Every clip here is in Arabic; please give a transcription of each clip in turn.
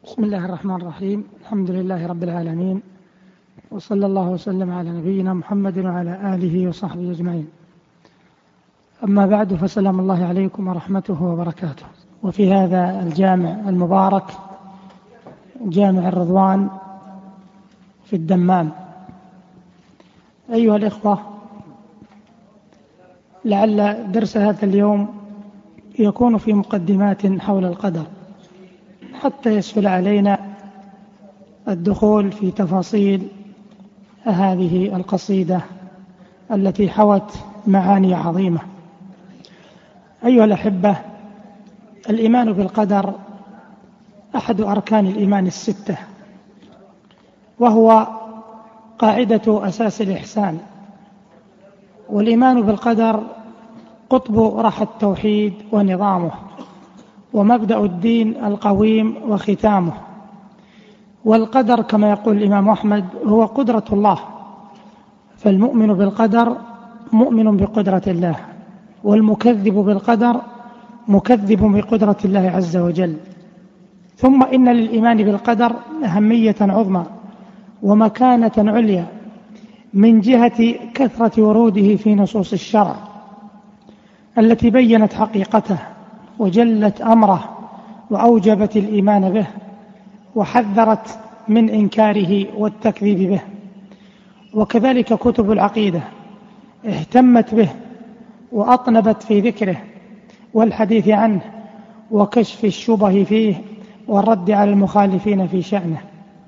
بسم الله الرحمن الرحيم. الحمد لله رب العالمين، وصلى الله وسلم على نبينا محمد وعلى آله وصحبه أجمعين. أما بعد، فسلام الله عليكم ورحمته وبركاته. وفي هذا الجامع المبارك، جامع الرضوان في الدمام، أيها الإخوة، لعل درس هذا اليوم يكون في مقدمات حول القدر حتى يسهل علينا الدخول في تفاصيل هذه القصيدة التي حوت معاني عظيمة. أيها الأحبة، الإيمان بالقدر أحد أركان الإيمان الستة، وهو قاعدة أساس الإحسان. والإيمان بالقدر قطب رحى التوحيد ونظامه، ومبدأ الدين القويم وختامه. والقدر كما يقول الإمام أحمد هو قدرة الله، فالمؤمن بالقدر مؤمن بقدرة الله، والمكذب بالقدر مكذب بقدرة الله عز وجل. ثم إن للإيمان بالقدر أهمية عظمى ومكانة عليا من جهة كثرة وروده في نصوص الشرع التي بيّنت حقيقته وجلت أمره وأوجبت الإيمان به وحذرت من إنكاره والتكذيب به. وكذلك كتب العقيدة اهتمت به وأطنبت في ذكره والحديث عنه وكشف الشبه فيه والرد على المخالفين في شأنه.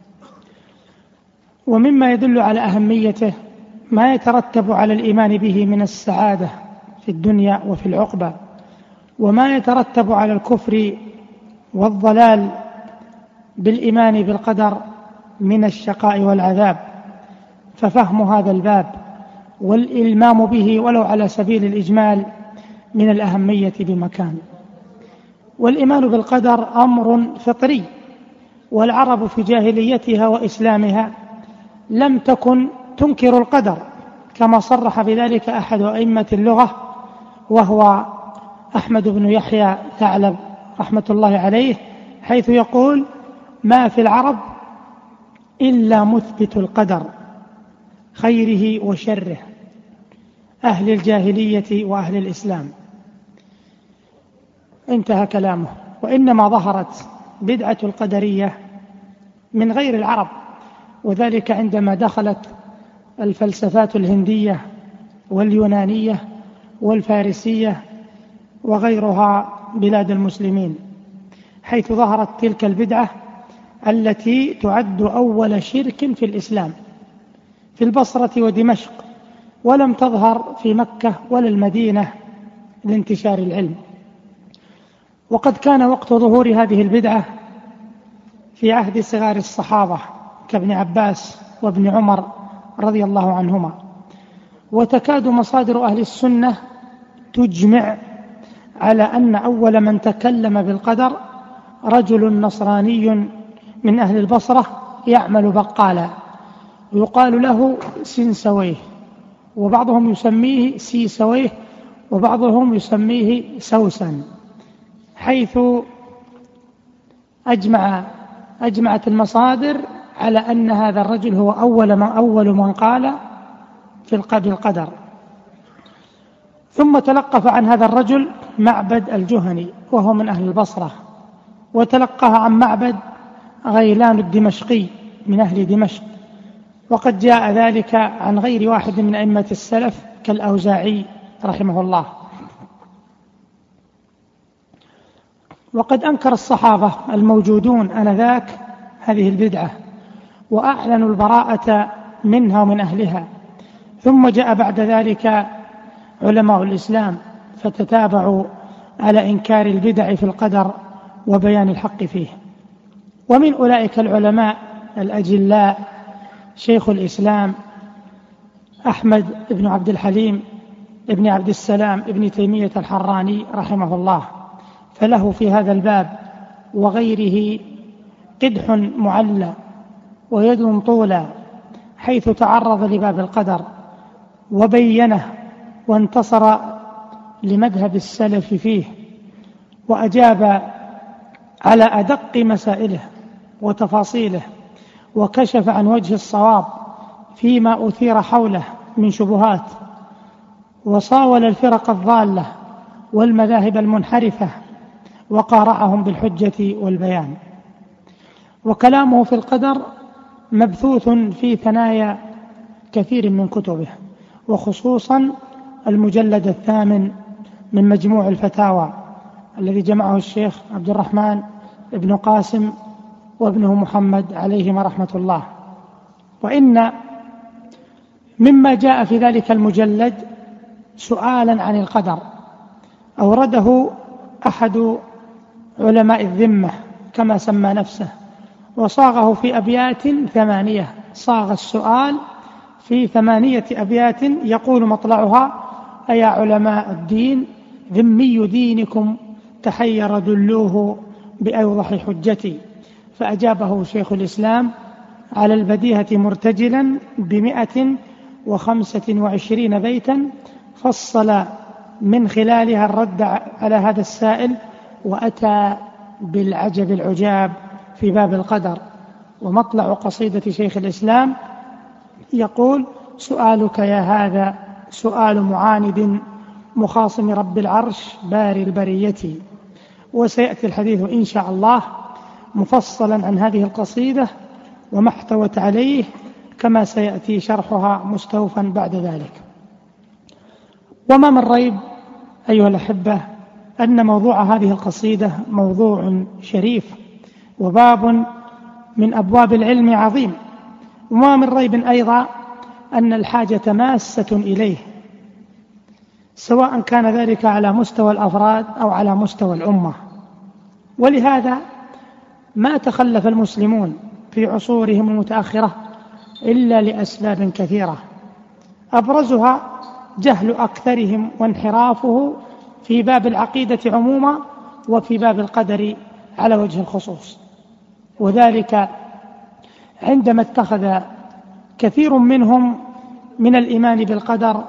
ومما يدل على أهميته ما يترتب على الإيمان به من السعادة في الدنيا وفي العقبة، وما يترتب على الكفر والضلال بالإيمان بالقدر من الشقاء والعذاب. ففهم هذا الباب والإلمام به ولو على سبيل الإجمال من الأهمية بمكان. والإيمان بالقدر أمر فطري، والعرب في جاهليتها وإسلامها لم تكن تنكر القدر، كما صرح بذلك أحد أئمة اللغة وهو أحمد بن يحيى ثعلب رحمة الله عليه، حيث يقول: ما في العرب إلا مثبت القدر خيره وشره، أهل الجاهلية وأهل الإسلام. انتهى كلامه. وإنما ظهرت بدعة القدرية من غير العرب، وذلك عندما دخلت الفلسفات الهندية واليونانية والفارسية وغيرها بلاد المسلمين، حيث ظهرت تلك البدعة التي تعد أول شرك في الإسلام في البصرة ودمشق، ولم تظهر في مكة ولا المدينة لانتشار العلم. وقد كان وقت ظهور هذه البدعة في عهد صغار الصحابة كابن عباس وابن عمر رضي الله عنهما. وتكاد مصادر أهل السنة تجمع على أن أول من تكلم بالقدر رجل نصراني من أهل البصرة يعمل بقالا يقال له سنسويه، وبعضهم يسميه سيسويه، وبعضهم يسميه سوسن، حيث أجمعت المصادر على أن هذا الرجل هو أول من قال في القدر. ثم تلقف عن هذا الرجل معبد الجهني وهو من أهل البصرة، وتلقاه عن معبد غيلان الدمشقي من أهل دمشق. وقد جاء ذلك عن غير واحد من أئمة السلف كالأوزاعي رحمه الله. وقد أنكر الصحابة الموجودون آنذاك هذه البدعة وأعلنوا البراءة منها ومن أهلها. ثم جاء بعد ذلك علماء الإسلام فتتابعوا على إنكار البدع في القدر وبيان الحق فيه. ومن أولئك العلماء الأجلاء شيخ الإسلام أحمد بن عبد الحليم ابن عبد السلام ابن تيمية الحراني رحمه الله، فله في هذا الباب وغيره قدح معلى ويد طولى، حيث تعرض لباب القدر وبينه وانتصر لمذهب السلف فيه، وأجاب على أدق مسائله وتفاصيله، وكشف عن وجه الصواب فيما أثير حوله من شبهات، وصاول الفرق الضالة والمذاهب المنحرفة وقارعهم بالحجة والبيان. وكلامه في القدر مبثوث في ثنايا كثير من كتبه، وخصوصا المجلد 8 من مجموع الفتاوى الذي جمعه الشيخ عبد الرحمن بن قاسم وابنه محمد عليهما رحمة الله. وإن مما جاء في ذلك المجلد سؤالا عن القدر أورده أحد علماء الذمة كما سمى نفسه، وصاغه في أبيات 8. صاغ السؤال في 8 أبيات يقول مطلعها: أيا علماء الدين ذمي دينكم تحير دلوه بأوضح حجتي. فأجابه شيخ الإسلام على البديهة مرتجلا 125 بيتا، فصل من خلالها الرد على هذا السائل، وأتى بالعجب العجاب في باب القدر. ومطلع قصيدة شيخ الإسلام يقول: سؤالك يا هذا سؤال معاند مخاصم رب العرش باري البرية. وسيأتي الحديث إن شاء الله مفصلا عن هذه القصيدة وما احتوت عليه، كما سيأتي شرحها مستوفا بعد ذلك. وما من ريب أيها الأحبة أن موضوع هذه القصيدة موضوع شريف وباب من أبواب العلم عظيم، وما من ريب أيضا أن الحاجة ماسة إليه، سواء كان ذلك على مستوى الأفراد أو على مستوى الأمة. ولهذا ما تخلف المسلمون في عصورهم المتأخرة إلا لأسباب كثيرة، أبرزها جهل أكثرهم وانحرافه في باب العقيدة عموما وفي باب القدر على وجه الخصوص. وذلك عندما اتخذ كثير منهم من الإيمان بالقدر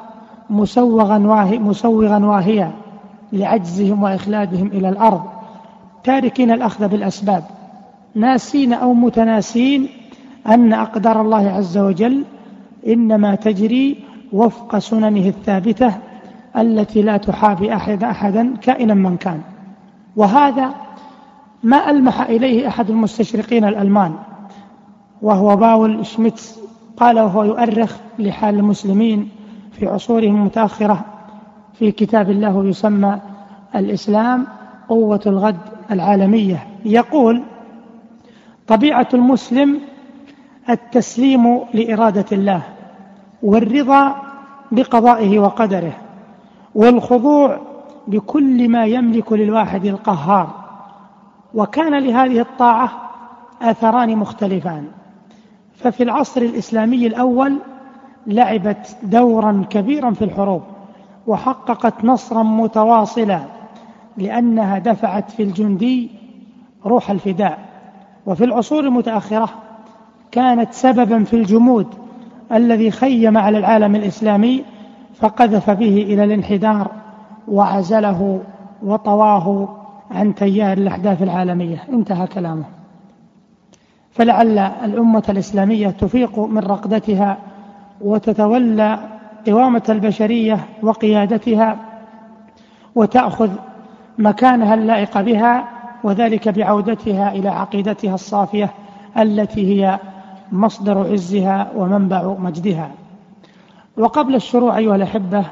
مسوغا واهيا لعجزهم وإخلادهم إلى الأرض، تاركين الأخذ بالأسباب، ناسين أو متناسين أن أقدار الله عز وجل إنما تجري وفق سننه الثابتة التي لا تحابي أحدا كائنا من كان. وهذا ما ألمح إليه أحد المستشرقين الألمان وهو باول شميتس، قال وهو يؤرخ لحال المسلمين في عصورهم المتأخرة في كتاب الله يسمى الإسلام قوة الغد العالمية، يقول: طبيعة المسلم التسليم لإرادة الله، والرضا بقضائه وقدره، والخضوع بكل ما يملك للواحد القهار. وكان لهذه الطاعة أثران مختلفان. ففي العصر الإسلامي الأول لعبت دورا كبيرا في الحروب، وحققت نصرا متواصلا لأنها دفعت في الجندي روح الفداء. وفي العصور المتأخرة كانت سببا في الجمود الذي خيم على العالم الإسلامي فقذف به إلى الانحدار وعزله وطواه عن تيار الأحداث العالمية. انتهى كلامه. فلعل الأمة الإسلامية تفيق من رقدتها وتتولى قوامة البشرية وقيادتها وتأخذ مكانها اللائق بها، وذلك بعودتها إلى عقيدتها الصافية التي هي مصدر عزها ومنبع مجدها. وقبل الشروع أيها الأحبة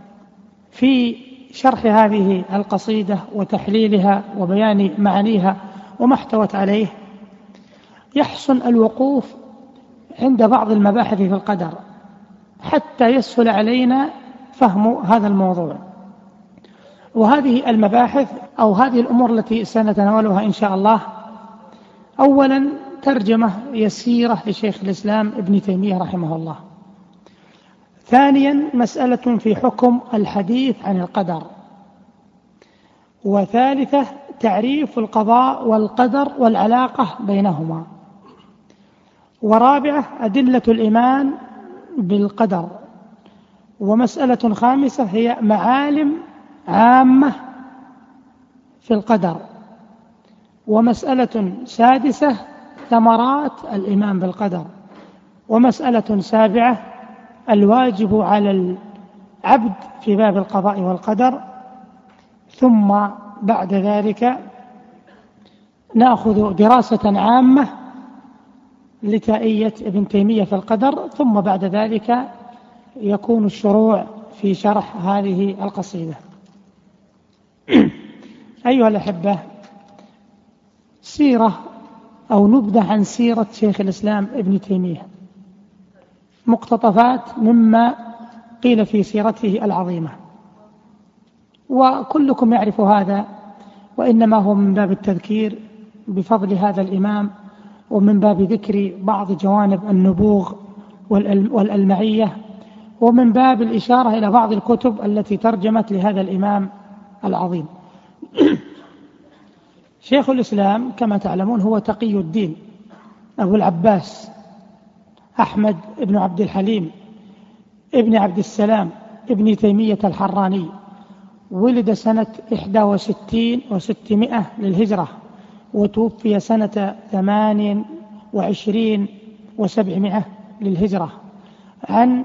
في شرح هذه القصيدة وتحليلها وبيان معانيها وما احتوت عليه، يحسن الوقوف عند بعض المباحث في القدر حتى يسهل علينا فهم هذا الموضوع. وهذه المباحث أو هذه الأمور التي سنتناولها إن شاء الله: أولا ترجمة يسيرة لشيخ الإسلام ابن تيمية رحمه الله. ثانيا مسألة في حكم الحديث عن القدر. وثالثة تعريف القضاء والقدر والعلاقة بينهما. ورابعة أدلة الإيمان بالقدر. ومسألة خامسة هي معالم عامة في القدر. ومسألة سادسة ثمرات الإيمان بالقدر. ومسألة سابعة: الواجب على العبد في باب القضاء والقدر. ثم بعد ذلك نأخذ دراسة عامة لتائية ابن تيمية في القدر، ثم بعد ذلك يكون الشروع في شرح هذه القصيدة. أيها الأحبة، سيرة أو نبذة عن سيرة شيخ الإسلام ابن تيمية، مقتطفات مما قيل في سيرته العظيمة، وكلكم يعرف هذا، وإنما هو من باب التذكير بفضل هذا الإمام، ومن باب ذكر بعض جوانب النبوغ والألمعية، ومن باب الإشارة إلى بعض الكتب التي ترجمت لهذا الإمام العظيم. شيخ الإسلام كما تعلمون هو تقي الدين أبو العباس أحمد بن عبد الحليم ابن عبد السلام ابن تيمية الحراني. ولد سنة 61 و600 للهجرة، وتوفي سنة 28 و700 للهجرة، عن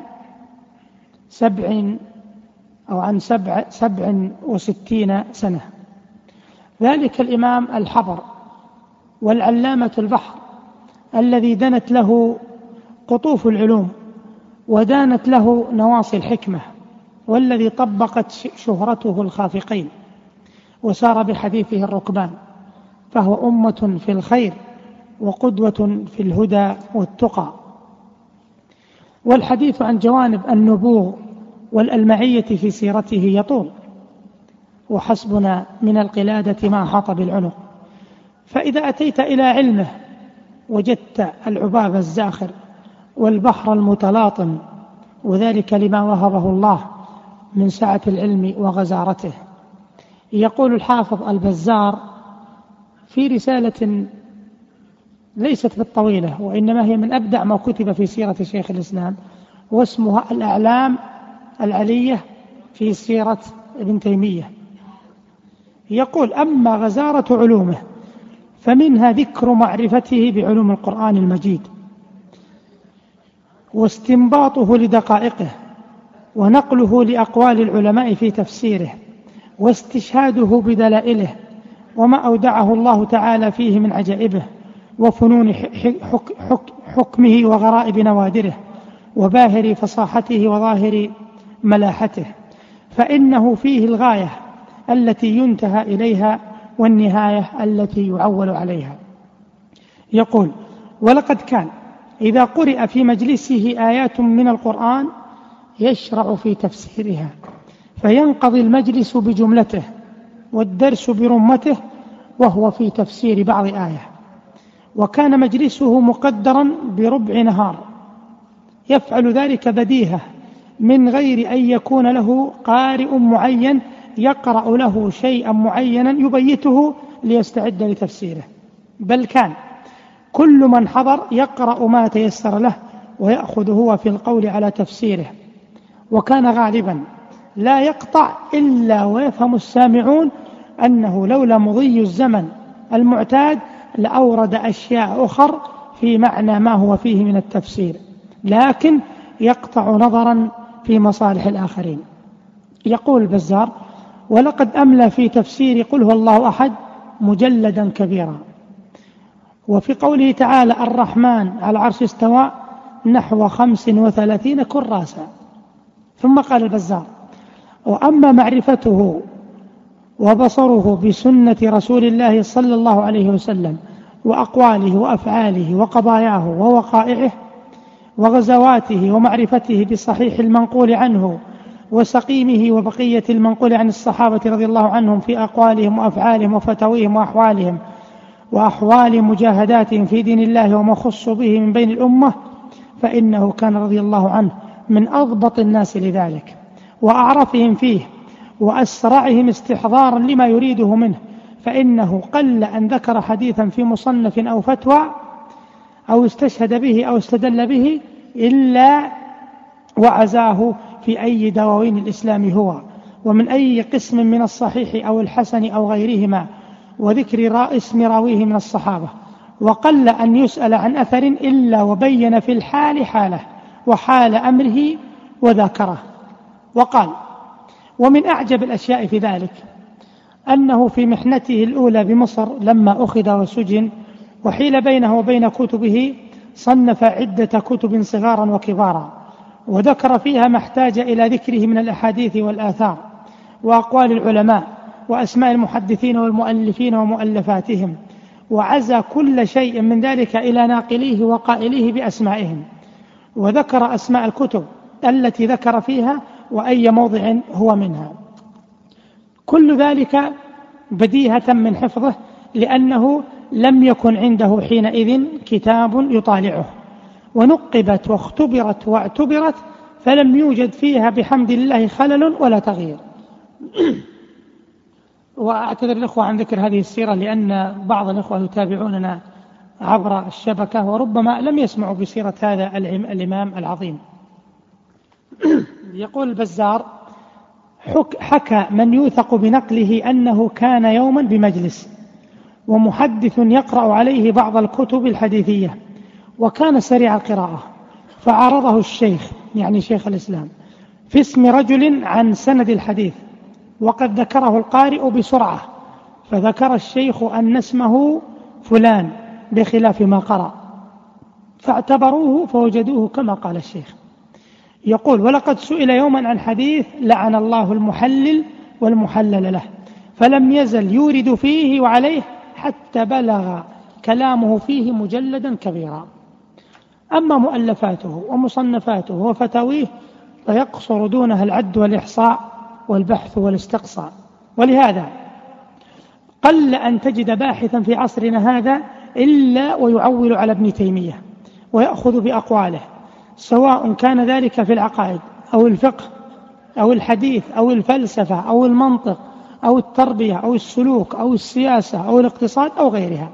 67 سنة. ذلك الإمام الحبر والعلامة البحر الذي دنت له قطوف العلوم ودانت له نواصي الحكمة، والذي طبقت شهرته الخافقين وسار بحديثه الركبان، فهو أمة في الخير وقدوة في الهدى والتقى. والحديث عن جوانب النبوغ والألمعية في سيرته يطول، وحسبنا من القلادة ما حاط بالعنق. فإذا أتيت إلى علمه وجدت العباب الزاخر والبحر المتلاطم، وذلك لما وهبه الله من سعة العلم وغزارته. يقول الحافظ البزار في رسالة ليست بالطويلة، وإنما هي من أبدع ما كتب في سيرة شيخ الإسلام، واسمها الأعلام العلية في سيرة ابن تيمية. يقول: أما غزارة علومه فمنها ذكر معرفته بعلوم القرآن المجيد، واستنباطه لدقائقه، ونقله لأقوال العلماء في تفسيره، واستشهاده بدلائله، وما أودعه الله تعالى فيه من عجائبه وفنون حكمه وغرائب نوادره، وباهر فصاحته وظاهر ملاحته، فإنه فيه الغاية التي ينتهى إليها والنهاية التي يعول عليها. يقول: ولقد كان إذا قرئ في مجلسه آيات من القرآن يشرع في تفسيرها، فينقضي المجلس بجملته والدرس برمته، وهو في تفسير بعض آية. وكان مجلسه مقدرا بربع نهار، يفعل ذلك بديهة من غير أن يكون له قارئ معين يقرأ له شيئا معينا يبيته ليستعد لتفسيره، بل كان كل من حضر يقرأ ما تيسر له ويأخذ هو في القول على تفسيره. وكان غالبا لا يقطع إلا ويفهم السامعون أنه لولا مضي الزمن المعتاد لأورد أشياء أخر في معنى ما هو فيه من التفسير، لكن يقطع نظرا في مصالح الآخرين. يقول البزار: ولقد أملى في تفسير قل هو الله أحد مجلدا كبيرا. وفي قوله تعالى الرحمن على العرش استوى نحو 35 كراسا. ثم قال البزار: وأما معرفته وبصره بسنة رسول الله صلى الله عليه وسلم وأقواله وأفعاله وقضاياه ووقائعه وغزواته، ومعرفته بصحيح المنقول عنه وسقيمه وبقية المنقول عن الصحابة رضي الله عنهم في أقوالهم وأفعالهم وفتاويهم وأحوالهم وأحوال مجاهداتهم في دين الله وما خصوا به من بين الأمة، فإنه كان رضي الله عنه من أضبط الناس لذلك، وأعرفهم فيه، وأسرعهم استحضارا لما يريده منه، فإنه قل أن ذكر حديثا في مصنف أو فتوى أو استشهد به أو استدل به إلا وعزاه في أي دواوين الإسلام هو، ومن أي قسم من الصحيح أو الحسن أو غيرهما، وذكر اسم راويه من الصحابة، وقل أن يسأل عن أثر إلا وبين في الحال حاله وحال أمره وذاكره. وقال: ومن أعجب الأشياء في ذلك أنه في محنته الأولى بمصر لما أخذ وسجن وحيل بينه وبين كتبه صنف عدة كتب صغارا وكبارا، وذكر فيها ما احتاج إلى ذكره من الأحاديث والآثار وأقوال العلماء وأسماء المحدثين والمؤلفين ومؤلفاتهم، وعزى كل شيء من ذلك إلى ناقليه وقائليه بأسمائهم، وذكر أسماء الكتب التي ذكر فيها وأي موضع هو منها. كل ذلك بديهة من حفظه، لأنه لم يكن عنده حينئذ كتاب يطالعه، ونقبت واختبرت واعتبرت فلم يوجد فيها بحمد الله خلل ولا تغيير. وأعتذر الإخوة عن ذكر هذه السيرة لأن بعض الإخوة يتابعوننا عبر الشبكة وربما لم يسمعوا بسيرة هذا الإمام العظيم. يقول البزار: حكى من يوثق بنقله أنه كان يوما بمجلس ومحدث يقرأ عليه بعض الكتب الحديثية، وكان سريع القراءة، فعرضه الشيخ يعني شيخ الإسلام في اسم رجل عن سند الحديث، وقد ذكره القارئ بسرعة، فذكر الشيخ أن اسمه فلان بخلاف ما قرأ، فاعتبروه فوجدوه كما قال الشيخ. يقول: ولقد سئل يوما عن حديث لعن الله المحلل والمحلل له، فلم يزل يورد فيه وعليه حتى بلغ كلامه فيه مجلدا كبيرا. أما مؤلفاته ومصنفاته وفتاويه فيقصر دونها العد والإحصاء والبحث والاستقصاء، ولهذا قل أن تجد باحثا في عصرنا هذا إلا ويعول على ابن تيمية ويأخذ بأقواله، سواء كان ذلك في العقائد أو الفقه أو الحديث أو الفلسفة أو المنطق أو التربية أو السلوك أو السياسة أو الاقتصاد أو غيرها.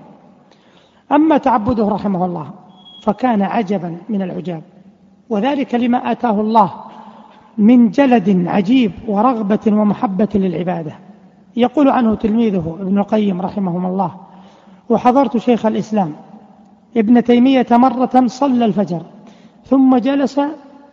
أما تعبده رحمه الله فكان عجبا من العجاب، وذلك لما آتاه الله من جلد عجيب ورغبة ومحبة للعبادة. يقول عنه تلميذه ابن القيم رحمه الله: وحضرت شيخ الإسلام ابن تيمية مرة صلى الفجر ثم جلس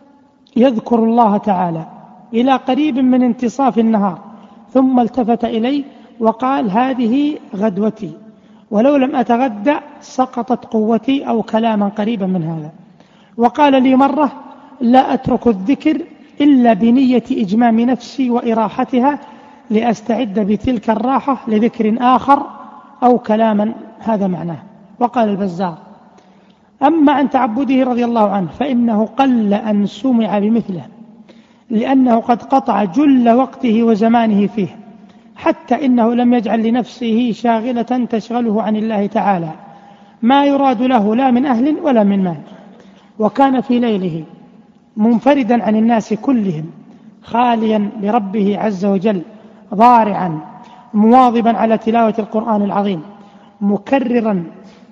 يذكر الله تعالى إلى قريب من انتصاف النهار، ثم التفت إلي وقال: هذه غدوتي، ولو لم أتغدى سقطت قوتي، أو كلاما قريبا من هذا. وقال لي مرة: لا أترك الذكر إلا بنية إجمام نفسي وإراحتها لأستعد بتلك الراحة لذكر آخر أو كلاما هذا معناه. وقال البزار: أما عن تعبده رضي الله عنه فإنه قل أن سمع بمثله، لأنه قد قطع جل وقته وزمانه فيه، حتى إنه لم يجعل لنفسه شاغلة تشغله عن الله تعالى ما يراد له لا من أهل ولا من مال. وكان في ليله منفردا عن الناس كلهم، خاليا بربه عز وجل، ضارعا مواظبا على تلاوة القرآن العظيم، مكررا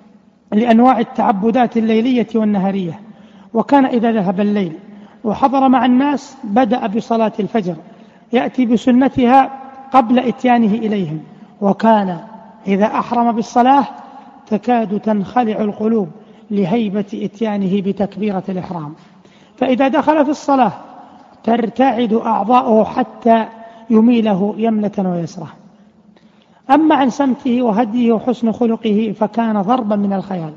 لأنواع التعبدات الليلية والنهارية. وكان إذا ذهب الليل وحضر مع الناس بدأ بصلاة الفجر يأتي بسنتها قبل إتيانه إليهم، وكان إذا أحرم بالصلاة تكاد تنخلع القلوب لهيبة إتيانه بتكبيرة الإحرام، فإذا دخل في الصلاة ترتعد أعضاؤه حتى يميله يمنة ويسرة. أما عن سمته وهديه وحسن خلقه فكان ضربا من الخيال.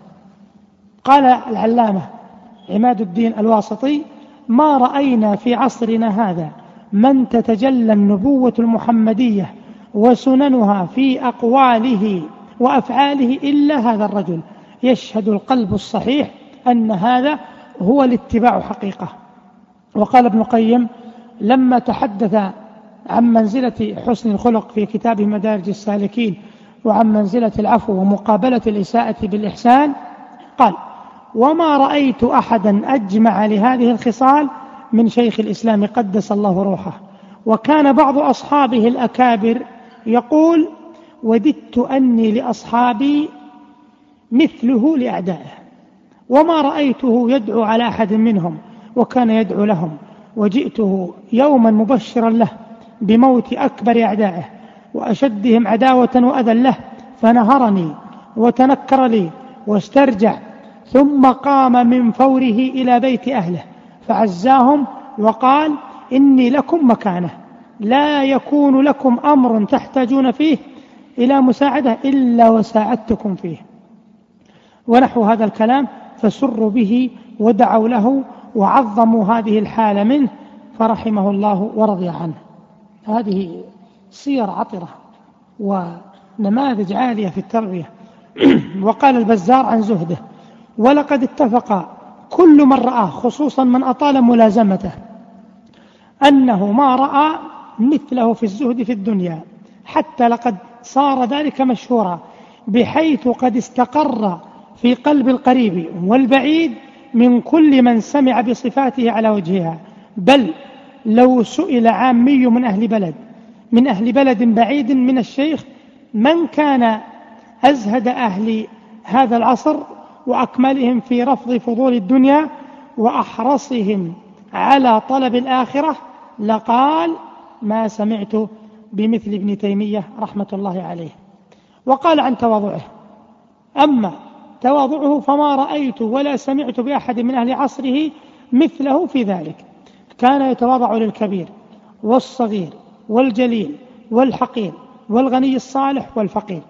قال العلامة عماد الدين الواسطي: ما رأينا في عصرنا هذا من تتجلى النبوة المحمدية وسننها في أقواله وأفعاله إلا هذا الرجل، يشهد القلب الصحيح أن هذا هو الاتباع حقيقة. وقال ابن القيم لما تحدث عن منزلة حسن الخلق في كتاب مدارج السالكين وعن منزلة العفو ومقابلة الإساءة بالإحسان، قال: وما رأيت أحدا أجمع لهذه الخصال من شيخ الإسلام قدس الله روحه. وكان بعض أصحابه الأكابر يقول: وددت أني لأصحابي مثله لأعدائه، وما رأيته يدعو على أحد منهم، وكان يدعو لهم، وجئته يوما مبشرا له بموت أكبر أعدائه وأشدهم عداوة وأذى له، فنهرني وتنكر لي واسترجع، ثم قام من فوره إلى بيت أهله فعزاهم وقال: إني لكم مكانة، لا يكون لكم أمر تحتاجون فيه إلى مساعدة إلا وساعدتكم فيه، ونحو هذا الكلام. فسروا به ودعوا له وعظموا هذه الحالة منه فرحمه الله ورضي عنه. هذه سير عطرة ونماذج عالية في التربية. وقال البزار عن زهده: ولقد اتفق كل من رآه، خصوصا من أطال ملازمته، أنه ما رأى مثله في الزهد في الدنيا، حتى لقد صار ذلك مشهورا، بحيث قد استقر في قلب القريب والبعيد من كل من سمع بصفاته على وجهها. بل لو سئل عامي من أهل بلد بعيد من الشيخ من كان أزهد أهل هذا العصر وأكملهم في رفض فضول الدنيا وأحرصهم على طلب الآخرة، لقال: ما سمعت بمثل ابن تيمية رحمة الله عليه. وقال عن تواضعه: أما تواضعه فما رأيت ولا سمعت بأحد من أهل عصره مثله في ذلك. كان يتواضع للكبير والصغير والجليل والحقير والغني الصالح والفقير،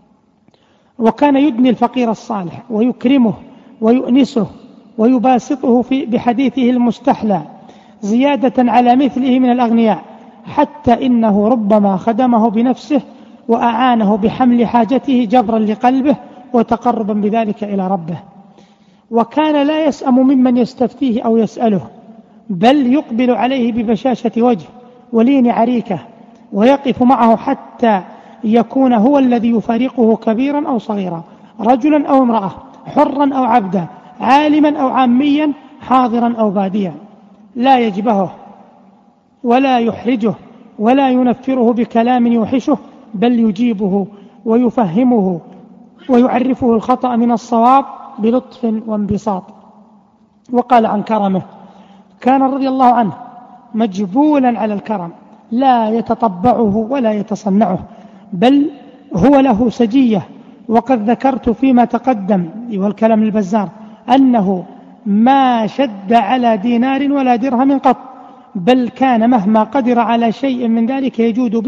وكان يدني الفقير الصالح ويكرمه ويؤنسه ويباسطه بحديثه المستحلى زيادة على مثله من الأغنياء، حتى إنه ربما خدمه بنفسه وأعانه بحمل حاجته جبرا لقلبه وتقربا بذلك إلى ربه. وكان لا يسأم ممن يستفتيه أو يسأله، بل يقبل عليه ببشاشة وجه ولين عريكة، ويقف معه حتى يكون هو الذي يفارقه كبيرا أو صغيرا، رجلا أو امرأة، حرا أو عبدا، عالما أو عاميا، حاضرا أو باديا. لا يجبهه ولا يحرجه ولا ينفره بكلام يوحشه، بل يجيبه ويفهمه ويعرفه الخطأ من الصواب بلطف وانبساط. وقال عن كرمه: كان رضي الله عنه مجبولا على الكرم، لا يتطبعه ولا يتصنعه، بل هو له سجية. وقد ذكرت فيما تقدم والكلام البزار أنه ما شد على دينار ولا درهم قط، بل كان مهما قدر على شيء من ذلك يجود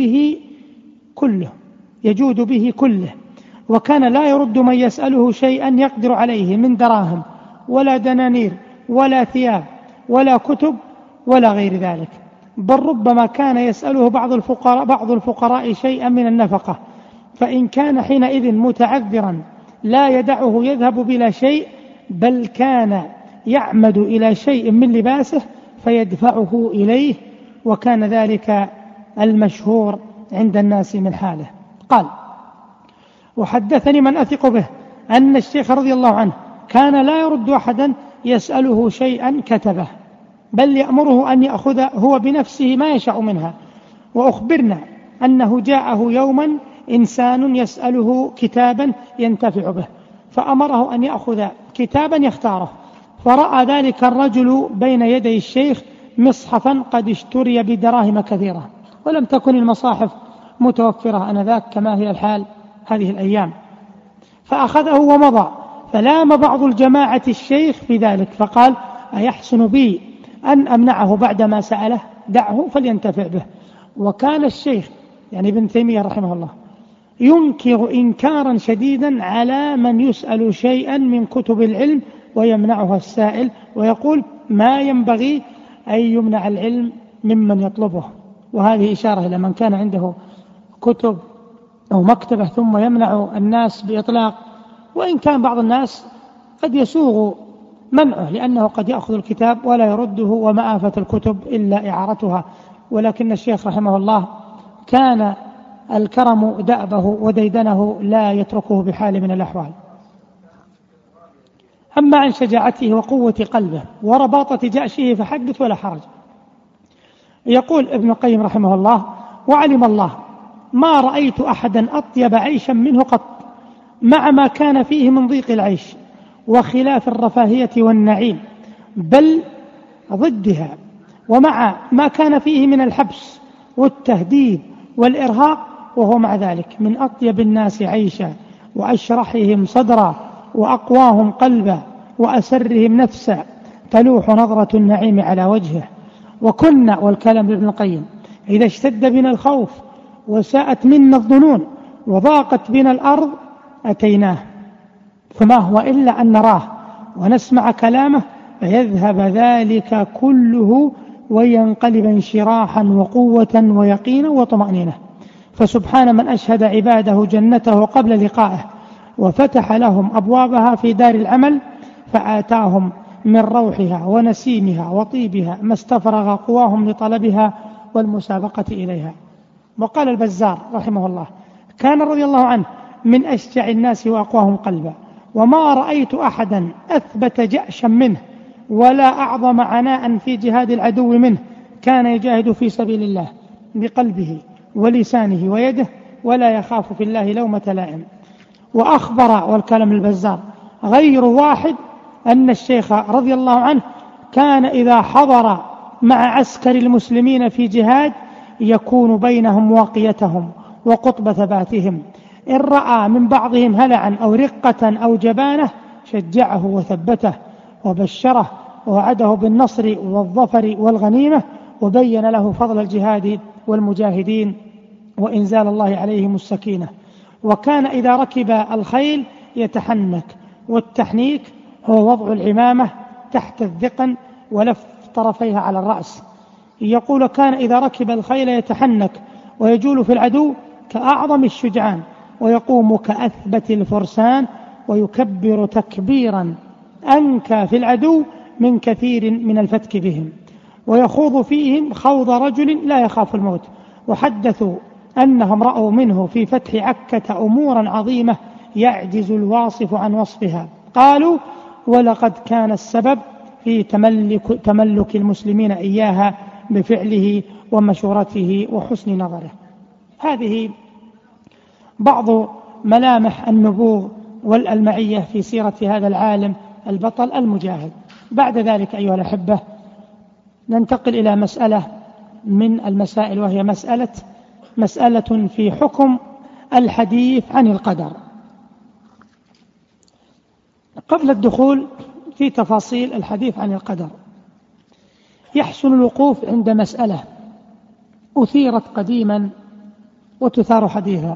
به كله. وكان لا يرد من يسأله شيئا يقدر عليه من دراهم ولا دنانير ولا ثياب ولا كتب ولا غير ذلك، بل ربما كان يسأله بعض الفقراء شيئا من النفقة، فإن كان حينئذ متعذرا لا يدعه يذهب بلا شيء، بل كان يعمد إلى شيء من لباسه فيدفعه إليه، وكان ذلك المشهور عند الناس من حاله. قال: وحدثني من أثق به أن الشيخ رضي الله عنه كان لا يرد أحدا يسأله شيئا كتبه، بل يأمره أن يأخذ هو بنفسه ما يشاء منها. وأخبرنا أنه جاءه يوما إنسان يسأله كتابا ينتفع به، فأمره أن يأخذ كتابا يختاره، فرأى ذلك الرجل بين يدي الشيخ مصحفا قد اشتري بدراهم كثيرة، ولم تكن المصاحف متوفرة آنذاك كما هي الحال هذه الأيام، فأخذه ومضى. فلام بعض الجماعة الشيخ في ذلك، فقال: أيحسن بي أن أمنعه بعدما سأله؟ دعه فلينتفع به. وكان الشيخ يعني ابن تيمية رحمه الله ينكر إنكارا شديدا على من يسأل شيئا من كتب العلم ويمنعها السائل، ويقول: ما ينبغي أن يمنع العلم ممن يطلبه. وهذه إشارة إلى من كان عنده كتب أو مكتبة ثم يمنع الناس بإطلاق، وإن كان بعض الناس قد يسوغ منعه لأنه قد يأخذ الكتاب ولا يرده، وما آفة الكتب إلا إعارتها. ولكن الشيخ رحمه الله كان الكرم دأبه وديدنه لا يتركه بحال من الأحوال. أما عن شجاعته وقوة قلبه ورباطة جأشه فحدث ولا حرج. يقول ابن القيم رحمه الله: وعلم الله ما رأيت أحدا أطيب عيشا منه قط، مع ما كان فيه من ضيق العيش وخلاف الرفاهية والنعيم، بل ضدها، ومع ما كان فيه من الحبس والتهديد والإرهاق، وهو مع ذلك من أطيب الناس عيشا وأشرحهم صدرا وأقواهم قلبا وأسرهم نفسا تلوح نظرة النعيم على وجهه. وكنا، والكلام لابن القيم، إذا اشتد بنا الخوف وساءت منا الظنون وضاقت بنا الأرض أتيناه، فما هو إلا أن نراه ونسمع كلامه فيذهب ذلك كله وينقلب انشراحا وقوة ويقينا وطمأنينة. فسبحان من أشهد عباده جنته قبل لقائه وفتح لهم أبوابها في دار العمل فآتاهم من روحها ونسيمها وطيبها ما استفرغ قواهم لطلبها والمسابقة إليها. وقال البزار رحمه الله: كان رضي الله عنه من أشجع الناس وأقواهم قلبا، وما رأيت أحدا أثبت جأشا منه ولا أعظم عناء في جهاد العدو منه. كان يجاهد في سبيل الله بقلبه ولسانه ويده ولا يخاف في الله لومة لائم. وأخبر، والكلام البزار، غير واحد أن الشيخ رضي الله عنه كان إذا حضر مع عسكر المسلمين في جهاد يكون بينهم واقيتهم وقطب ثباتهم. إن رأى من بعضهم هلعا أو رقة أو جبانة شجعه وثبته وبشره ووعده بالنصر والظفر والغنيمة، وبين له فضل الجهاد والمجاهدين وإنزال الله عليهم السكينة. وكان إذا ركب الخيل يتحنك، والتحنيك هو وضع العمامة تحت الذقن ولف طرفيها على الرأس. يقول: كان إذا ركب الخيل يتحنك ويجول في العدو كأعظم الشجعان، ويقوم كأثبت الفرسان، ويكبر تكبيرا أنكى في العدو من كثير من الفتك بهم، ويخوض فيهم خوض رجل لا يخاف الموت. وحدثوا أنهم رأوا منه في فتح عكة أمورا عظيمة يعجز الواصف عن وصفها. قالوا: ولقد كان السبب في تملك المسلمين إياها بفعله ومشورته وحسن نظره. هذه بعض ملامح النبوغ والألمعية في سيرة هذا العالم البطل المجاهد. بعد ذلك أيها الأحبة ننتقل إلى مسألة من المسائل، وهي مسألة في حكم الحديث عن القدر. قبل الدخول في تفاصيل الحديث عن القدر، يحسن الوقوف عند مسألة أثيرت قديما وتثار حديثا،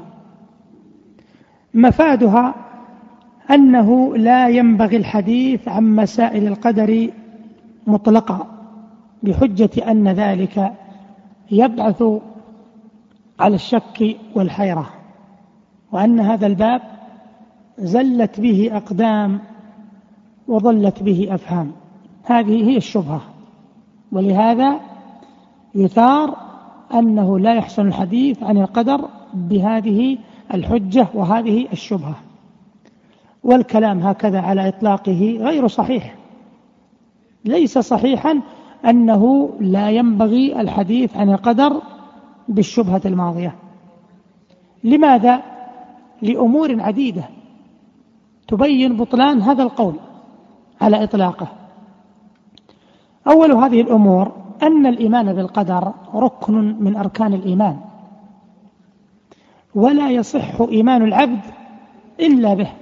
مفادها أنه لا ينبغي الحديث عن مسائل القدر مطلقا، بحجة أن ذلك يبعث على الشك والحيرة، وأن هذا الباب زلت به أقدام وضلت به أفهام. هذه هي الشبهة، ولهذا يثار أنه لا يحسن الحديث عن القدر بهذه الحجة وهذه الشبهة. والكلام هكذا على إطلاقه غير صحيح. ليس صحيحا أنه لا ينبغي الحديث عن القدر بالشبهة الماضية. لماذا؟ لأمور عديدة تبين بطلان هذا القول على إطلاقه. أول هذه الأمور أن الإيمان بالقدر ركن من أركان الإيمان، ولا يصح إيمان العبد إلا به.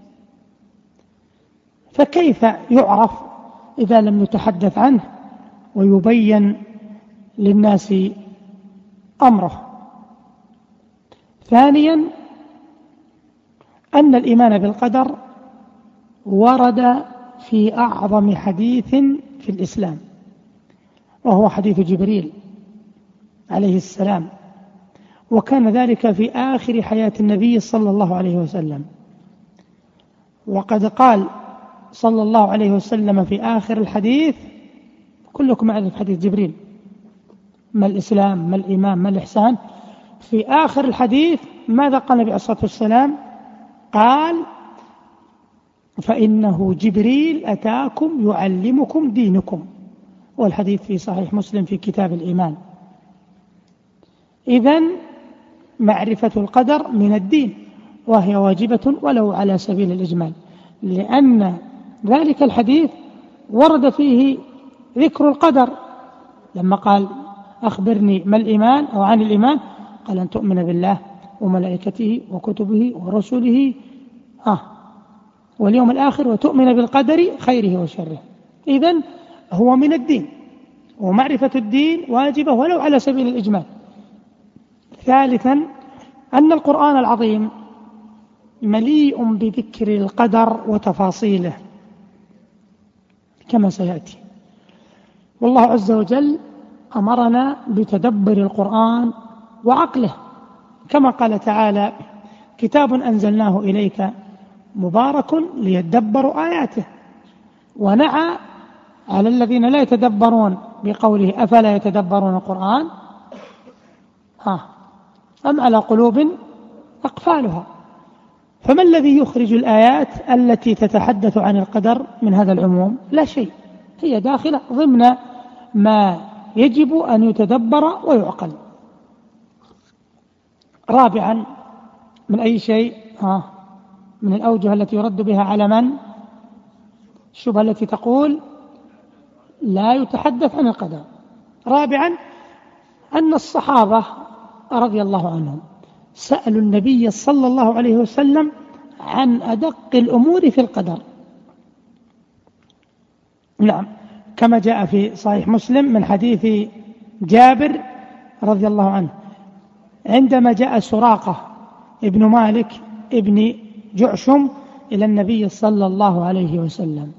فكيف يعرف إذا لم يتحدث عنه ويبين للناس أمره؟ ثانيا أن الإيمان بالقدر ورد في أعظم حديث في الإسلام، وهو حديث جبريل عليه السلام، وكان ذلك في آخر حياة النبي صلى الله عليه وسلم. وقد قال صلى الله عليه وسلم في آخر الحديث، كلكم يعرف حديث جبريل: ما الإسلام، ما الإيمان، ما الإحسان. في آخر الحديث ماذا قال النبي عليه الصلاة والسلام؟ قال: فإنه جبريل أتاكم يعلمكم دينكم. والحديث في صحيح مسلم في كتاب الإيمان. إذن معرفة القدر من الدين، وهي واجبة ولو على سبيل الإجمال، لأن ذلك الحديث ورد فيه ذكر القدر. لما قال: أخبرني ما الإيمان أو عن الإيمان، قال: أن تؤمن بالله وملائكته وكتبه ورسله واليوم الآخر وتؤمن بالقدر خيره وشره. إذن هو من الدين، ومعرفة الدين واجبة ولو على سبيل الإجمال. ثالثا أن القرآن العظيم مليء بذكر القدر وتفاصيله كما سيأتي. والله عز وجل أمرنا بتدبر القرآن وعقله، كما قال تعالى: كتاب أنزلناه إليك مبارك ليدبروا آياته. ونعى على الذين لا يتدبرون بقوله: أفلا يتدبرون القرآن أم على قلوب أقفالها. فما الذي يخرج الآيات التي تتحدث عن القدر من هذا العموم؟ لا شيء، هي داخلة ضمن ما يجب أن يتدبر ويعقل. رابعا من أي شيء؟ من الأوجه التي يرد بها على من؟ الشبهة التي تقول لا يتحدث عن القدر. رابعا أن الصحابة رضي الله عنهم سألوا النبي صلى الله عليه وسلم عن أدق الأمور في القدر. نعم، كما جاء في صحيح مسلم من حديث جابر رضي الله عنه عندما جاء سراقة ابن مالك ابن جعشم إلى النبي صلى الله عليه وسلم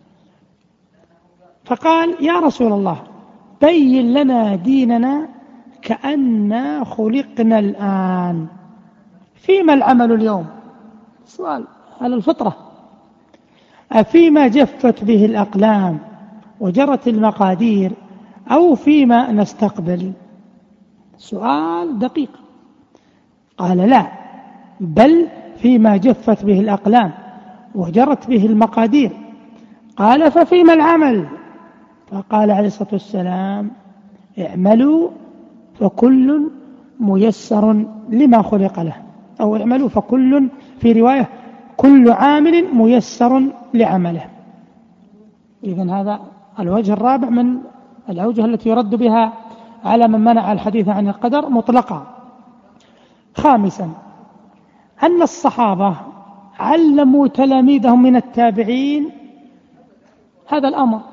فقال: يا رسول الله، بين لنا ديننا كأننا خلقنا الآن، فيما العمل اليوم؟ سؤال على الفطرة. أفيما جفت به الأقلام وجرت المقادير أو فيما نستقبل؟ سؤال دقيق. قال: لا، بل فيما جفت به الأقلام وجرت به المقادير. قال: ففيما العمل؟ فقال عليه الصلاة والسلام: اعملوا فكل ميسر لما خلق له، أو اعملوا فكل، في رواية كل عامل ميسر لعمله. إذن هذا الوجه الرابع من الأوجه التي يرد بها على من منع الحديث عن القدر مطلقا. خامسا أن الصحابة علموا تلاميذهم من التابعين هذا الأمر،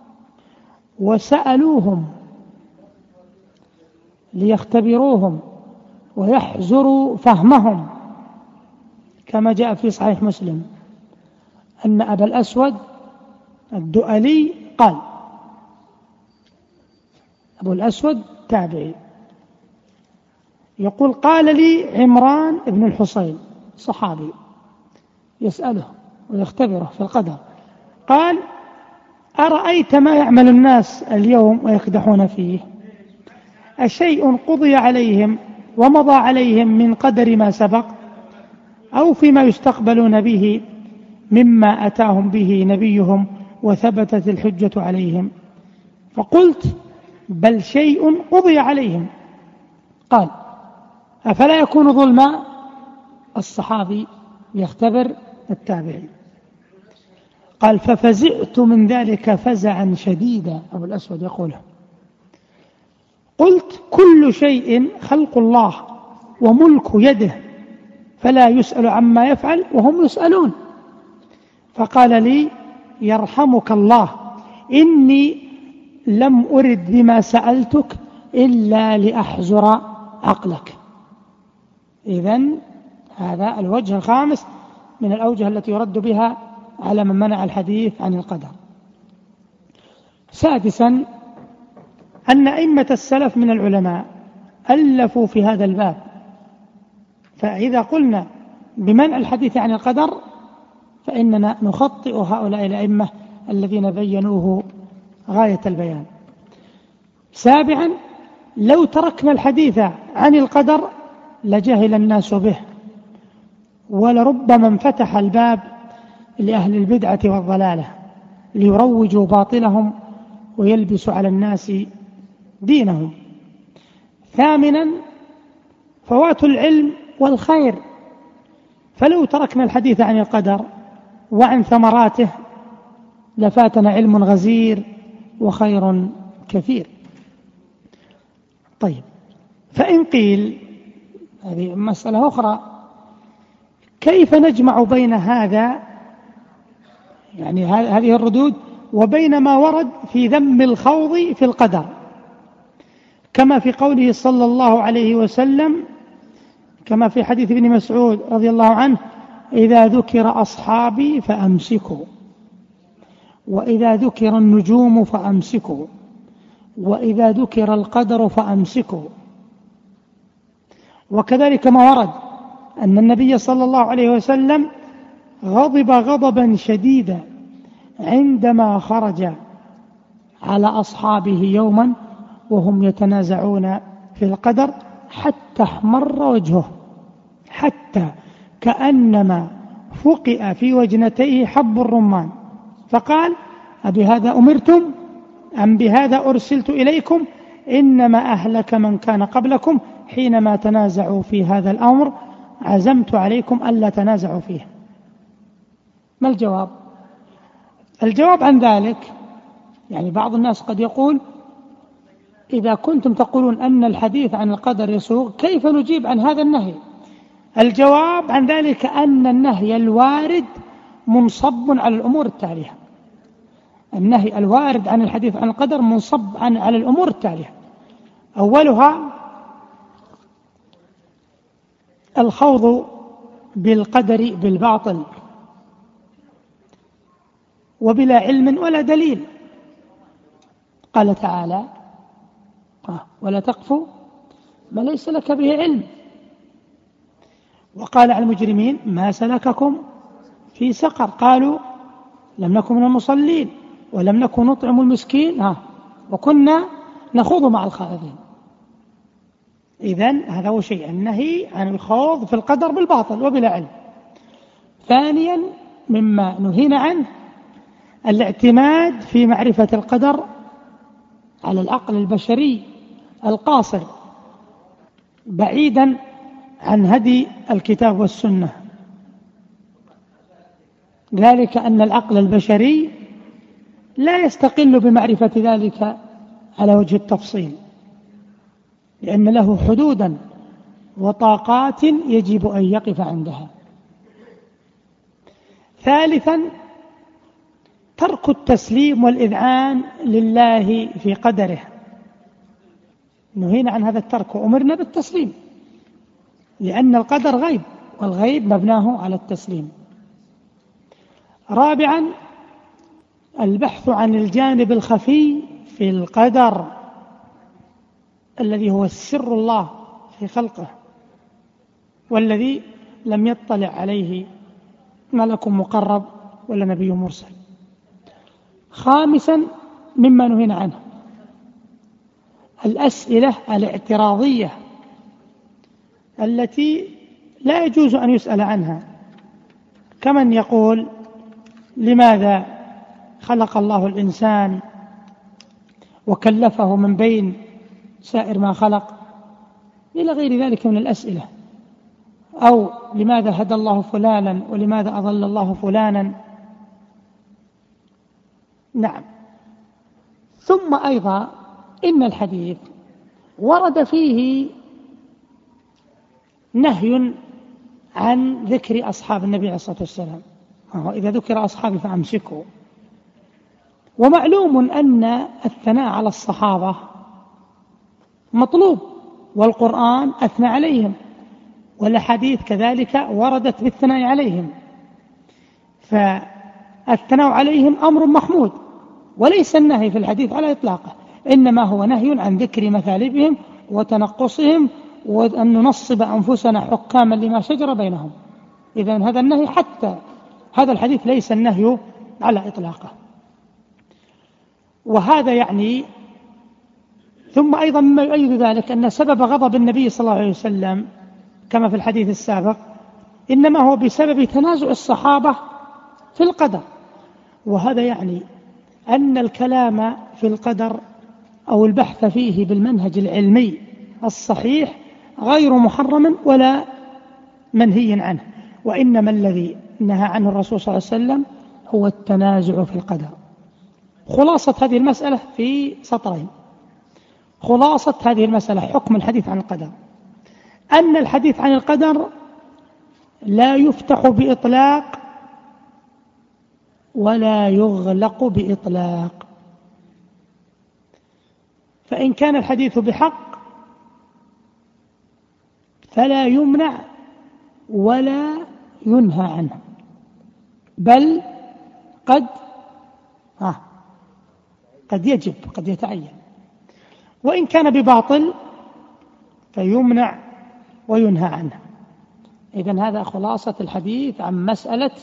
وسألوهم ليختبروهم ويحزروا فهمهم، كما جاء في صحيح مسلم أن أبا الأسود الدؤلي قال، أبو الأسود تابعي، يقول: قال لي عمران بن الحصين صحابي يسأله ويختبره في القدر، قال: أرأيت ما يعمل الناس اليوم ويكدحون فيه؟ أشيء قضي عليهم ومضى عليهم من قدر ما سبق، أو فيما يستقبلون به مما أتاهم به نبيهم وثبتت الحجة عليهم؟ فقلت: بل شيء قضي عليهم. قال: أفلا يكون ظلما؟ الصحابي يختبر التابعي. قال: ففزعت من ذلك فزعا شديدا. أبو الأسود يقوله: قلت: كل شيء خلق الله وملك يده، فلا يسأل عما يفعل وهم يسألون. فقال لي: يرحمك الله، إني لم أرد بما سألتك إلا لأحزر عقلك. إذن هذا الوجه الخامس من الأوجه التي يرد بها على من منع الحديث عن القدر. سادسا أن أئمة السلف من العلماء ألفوا في هذا الباب، فإذا قلنا بمنع الحديث عن القدر فإننا نخطئ هؤلاء الأئمة الذين بينوه غاية البيان. سابعا لو تركنا الحديث عن القدر لجهل الناس به، ولربما انفتح الباب لأهل البدعة والضلالة ليروجوا باطلهم ويلبسوا على الناس دينهم. ثامنا فوات العلم والخير، فلو تركنا الحديث عن القدر وعن ثمراته لفاتنا علم غزير وخير كثير. طيب، فإن قيل، هذه مسألة أخرى، كيف نجمع بين هذا يعني هذه الردود، وبين ما ورد في ذم الخوض في القدر، كما في قوله صلى الله عليه وسلم، كما في حديث ابن مسعود رضي الله عنه: إذا ذكر أصحابي فأمسكوا، وإذا ذكر النجوم فأمسكوا، وإذا ذكر القدر فأمسكوا. وكذلك ما ورد أن النبي صلى الله عليه وسلم غضب غضبا شديدا عندما خرج على أصحابه يوما وهم يتنازعون في القدر، حتى احمر وجهه، حتى كأنما فقئ في وجنتيه حب الرمان، فقال: أبهذا أمرتم أم بهذا أرسلت إليكم؟ إنما أهلك من كان قبلكم حينما تنازعوا في هذا الأمر، عزمت عليكم ألا تنازعوا فيه. ما الجواب؟ الجواب عن ذلك، يعني بعض الناس قد يقول: إذا كنتم تقولون أن الحديث عن القدر يسوغ، كيف نجيب عن هذا النهي؟ الجواب عن ذلك أن النهي الوارد منصب على الأمور التالية. النهي الوارد عن الحديث عن القدر منصب على الأمور التالية: أولها الخوض بالقدر بالباطل وبلا علم ولا دليل. قال تعالى: ولا تقف ما ليس لك به علم. وقال على المجرمين: ما سلككم في سقر؟ قالوا: لم نكن من المصلين ولم نكن نطعم المسكين وكنا نخوض مع الخائضين. إذن هذا هو شيء، النهي عن الخوض في القدر بالباطل وبلا علم. ثانيا مما نهينا عنه الاعتماد في معرفة القدر على العقل البشري القاصر، بعيدا عن هدي الكتاب والسنة. ذلك أن العقل البشري لا يستقل بمعرفة ذلك على وجه التفصيل، لأن له حدودا وطاقات يجب أن يقف عندها. ثالثا ترك التسليم والإذعان لله في قدره، نهينا عن هذا الترك وأمرنا بالتسليم، لأن القدر غيب، والغيب مبناه على التسليم. رابعا البحث عن الجانب الخفي في القدر الذي هو سر الله في خلقه، والذي لم يطلع عليه ملك مقرب ولا نبي مرسل. خامسا مما نهينا عنه الأسئلة الاعتراضية التي لا يجوز أن يسأل عنها، كمن يقول: لماذا خلق الله الإنسان وكلفه من بين سائر ما خلق، إلى غير ذلك من الأسئلة. أو لماذا هدى الله فلانا ولماذا أضل الله فلانا. نعم. ثم أيضا إن الحديث ورد فيه نهي عن ذكر أصحاب النبي عليه الصلاة والسلام، إذا ذكر أصحابي فأمسكوا. ومعلوم أن الثناء على الصحابة مطلوب، والقرآن أثنى عليهم، والأحاديث كذلك وردت بالثناء عليهم، فالثناء عليهم أمر محمود، وليس النهي في الحديث على إطلاقه، إنما هو نهي عن ذكر مثالبهم وتنقصهم، وأن ننصب أنفسنا حكاما لما شجر بينهم. إذن هذا النهي، حتى هذا الحديث ليس النهي على إطلاقه. وهذا يعني، ثم أيضا مما يؤيد ذلك أن سبب غضب النبي صلى الله عليه وسلم كما في الحديث السابق إنما هو بسبب تنازع الصحابة في القدر. وهذا يعني أن الكلام في القدر أو البحث فيه بالمنهج العلمي الصحيح غير محرم ولا منهي عنه، وإنما الذي نهى عنه الرسول صلى الله عليه وسلم هو التنازع في القدر. خلاصة هذه المسألة في سطرين. خلاصة هذه المسألة حكم الحديث عن القدر: أن الحديث عن القدر لا يفتح بإطلاق ولا يغلق بإطلاق. فإن كان الحديث بحق فلا يمنع ولا ينهى عنه، بل قد يجب، قد يتعين. وإن كان بباطل فيمنع وينهى عنه. إذن هذا خلاصة الحديث عن مسألة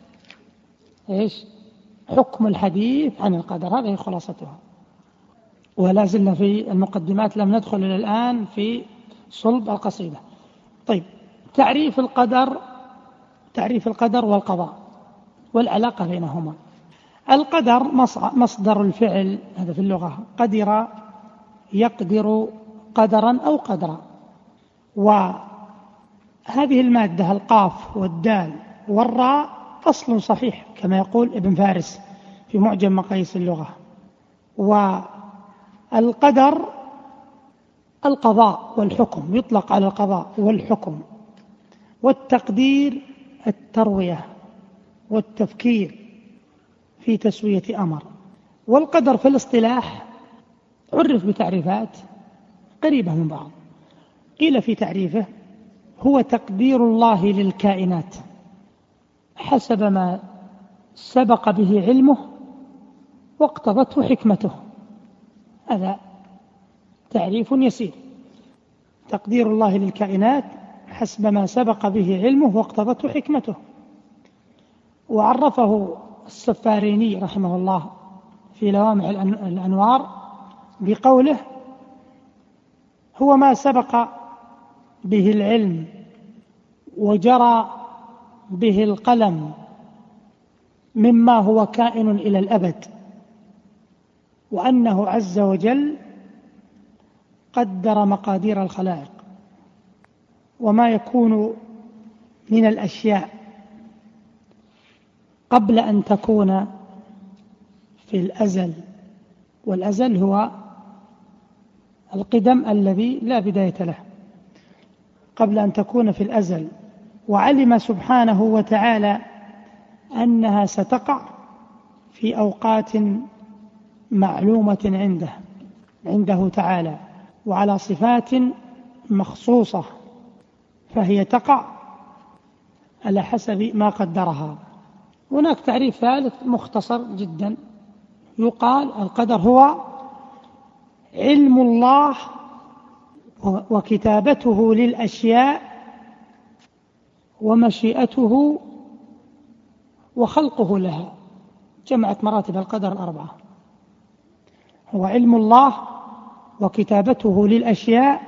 حكم الحديث عن القدر، هذه خلاصتها. ولا زلنا في المقدمات، لم ندخل إلى الآن في صلب القصيدة. طيب، تعريف القدر والقضاء والعلاقة بينهما. القدر مصدر الفعل، هذا في اللغة، قدر يقدر قدرا أو قدرا. وهذه المادة القاف والدال والراء أصل صحيح كما يقول ابن فارس في معجم مقاييس اللغة. والقدر القضاء والحكم، يطلق على القضاء والحكم، والتقدير التروية والتفكير في تسوية أمر. والقدر في الاصطلاح عرف بتعريفات قريبة من بعض. قيل في تعريفه: هو تقدير الله للكائنات حسب ما سبق به علمه واقتضته حكمته. هذا تعريف يسير: تقدير الله للكائنات حسب ما سبق به علمه واقتضته حكمته. وعرفه السفاريني رحمه الله في لوامع الأنوار بقوله: هو ما سبق به العلم وجرى به القلم مما هو كائن إلى الأبد، وأنه عز وجل قدر مقادير الخلائق وما يكون من الأشياء قبل أن تكون في الأزل. والأزل هو القدم الذي لا بداية له، قبل أن تكون في الأزل. وعلم سبحانه وتعالى أنها ستقع في أوقات معلومة عنده تعالى، وعلى صفات مخصوصة، فهي تقع على حسب ما قدرها. هناك تعريف ثالث مختصر جدا، يقال: القدر هو علم الله وكتابته للأشياء ومشيئته وخلقه لها. جمعت مراتب القدر الأربعة: هو علم الله وكتابته للأشياء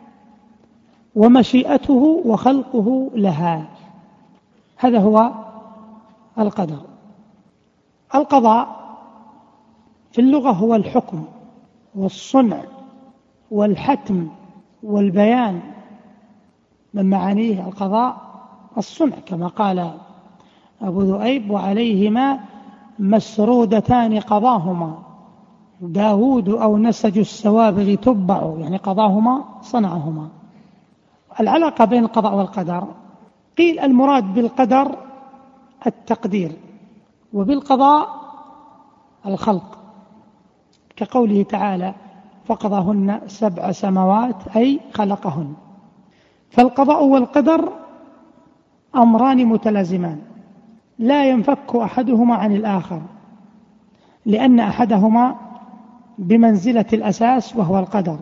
ومشيئته وخلقه لها. هذا هو القدر. القضاء في اللغة هو الحكم والصنع والحتم والبيان. من معانيه القضاء الصنع، كما قال أبو ذؤيب: وعليهما مسرودتان قضاهما داود أو نسج السوابغ تبع، يعني قضاهما صنعهما. العلاقة بين القضاء والقدر: قيل المراد بالقدر التقدير، وبالقضاء الخلق، كقوله تعالى: فقضاهن 7 سماوات، أي خلقهن. فالقضاء والقدر أمران متلازمان لا ينفك أحدهما عن الآخر، لأن أحدهما بمنزلة الأساس وهو القدر،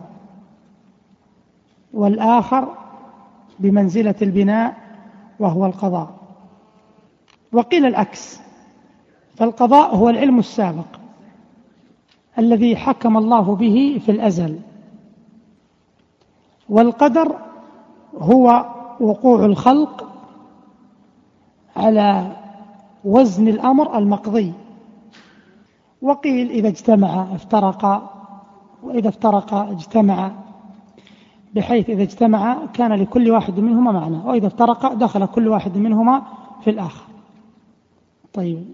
والآخر بمنزلة البناء وهو القضاء. وقيل العكس: فالقضاء هو العلم السابق الذي حكم الله به في الأزل، والقدر هو وقوع الخلق على وزن الأمر المقضي. وقيل إذا اجتمع افترقا، وإذا افترقا اجتمع، بحيث إذا اجتمع كان لكل واحد منهما معنى، وإذا افترقا دخل كل واحد منهما في الآخر. طيب،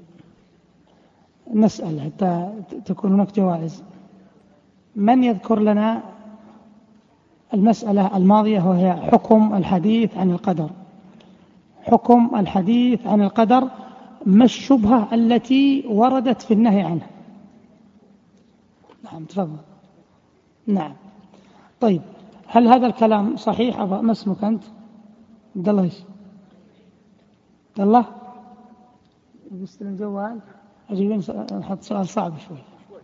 نسأل حتى تكون هناك جوائز. من يذكر لنا المسألة الماضية، وهي حكم الحديث عن القدر؟ حكم الحديث عن القدر ما الشبهة التي وردت في النهي عنها؟ نعم تفضل. نعم طيب، هل هذا الكلام صحيح؟ ما اسمك أنت؟ عبد الله. ايش عبد الله؟ يستلم الجوال. أجيبين نحط سؤال صعب شوي.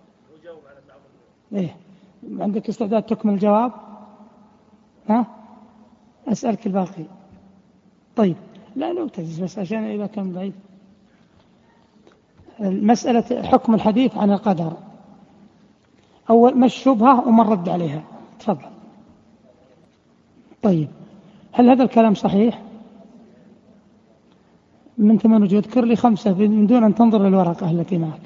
إيه عندك استعداد تكمل الجواب؟ ها أسألك الباقي. طيب لا لو تجلس بس عشان إذا كان بعيد. مسألة حكم الحديث عن القدر، أول ما الشبهة وما الرد عليها؟ تفضل. طيب هل هذا الكلام صحيح؟ من ثمان وجوه اذكر لي 5 من دون أن تنظر للورقة التي معك.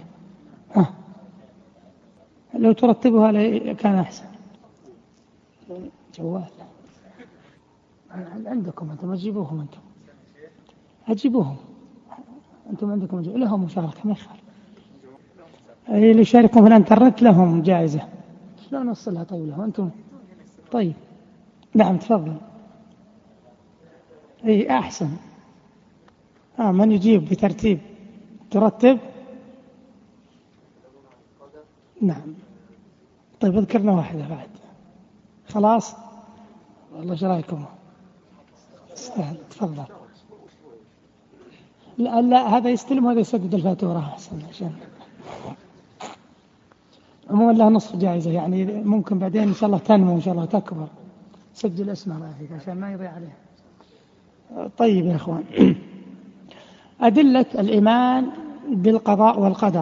لو ترتبها كان أحسن. جوال عندكم أنتم، أجيبوهم أنتم، أجيبوهم أنتم، عندكم لهم مشاركة ما يخالف. اللي يشاركون في الانترنت لهم جائزة. شلون نوصلها طيب لهم أنتم؟ طيب نعم تفضل. أي أحسن. من يجيب بترتيب ترتب. نعم طيب اذكرنا واحدة بعد. خلاص والله ايش رايكم؟ تفضل. لا هذا يستلم وهذا يسدد الفاتورة أحسن. عشان عموما لها نصف جائزة، يعني ممكن بعدين إن شاء الله تنمو إن شاء الله تكبر. سجل اسمه الله فيك عشان ما يضيع عليه. طيب يا أخوان، أدلة الإيمان بالقضاء والقدر